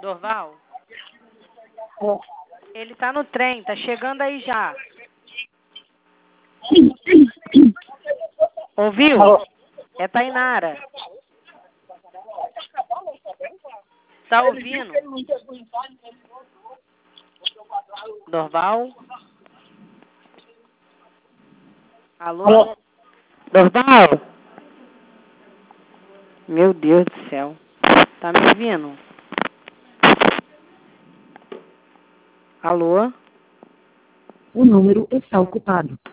Dorval? É. Ele tá no trem, tá chegando aí já. Ouviu? Alô? É Tainara. Tá ouvindo? Dorval? Alô? Alô? Dorval? Meu Deus do céu. Tá me ouvindo? Alô? O número está ocupado.